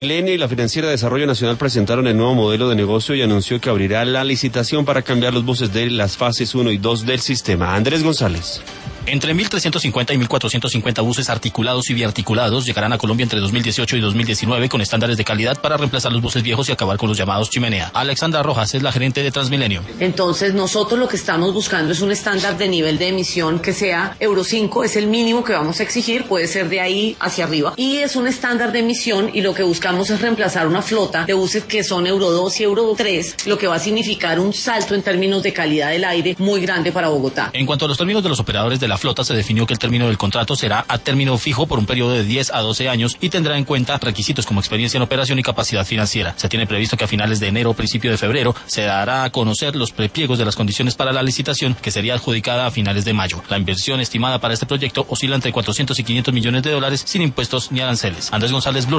Transmilenio y la Financiera de Desarrollo Nacional presentaron el nuevo modelo de negocio y anunció que abrirá la licitación para cambiar los buses de las fases 1 y 2 del sistema. Andrés González. Entre 1.350 y 1.450 buses articulados y biarticulados llegarán a Colombia entre 2018 y 2019 con estándares de calidad para reemplazar los buses viejos y acabar con los llamados chimenea. Alexandra Rojas es la gerente de Transmilenio. Entonces nosotros lo que estamos buscando es un estándar de nivel de emisión que sea Euro 5, es el mínimo que vamos a exigir, puede ser de ahí hacia arriba. Y es un estándar de emisión y lo que buscamos es reemplazar una flota de buses que son Euro 2 y Euro 3, lo que va a significar un salto en términos de calidad del aire muy grande para Bogotá. En cuanto a los términos de los operadores de la flota, se definió que el término del contrato será a término fijo por un periodo de 10 a 12 años y tendrá en cuenta requisitos como experiencia en operación y capacidad financiera. Se tiene previsto que a finales de enero o principio de febrero se dará a conocer los prepliegos de las condiciones para la licitación, que sería adjudicada a finales de mayo. La inversión estimada para este proyecto oscila entre 400 y 500 millones de dólares sin impuestos ni aranceles. Andrés González, Blue